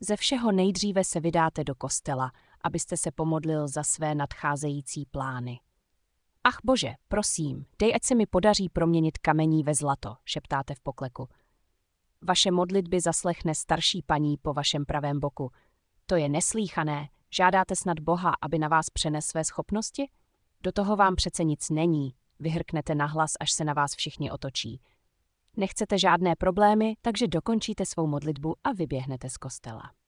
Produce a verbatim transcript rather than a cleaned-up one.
Ze všeho nejdříve se vydáte do kostela, abyste se pomodlil za své nadcházející plány. Ach bože, prosím, dej, ať se mi podaří proměnit kamení ve zlato, šeptáte v pokleku. Vaše modlitby zaslechne starší paní po vašem pravém boku. To je neslýchané, žádáte snad Boha, aby na vás přenes své schopnosti? Do toho vám přece nic není, vyhrknete nahlas, až se na vás všichni otočí. Nechcete žádné problémy, takže dokončíte svou modlitbu a vyběhnete z kostela.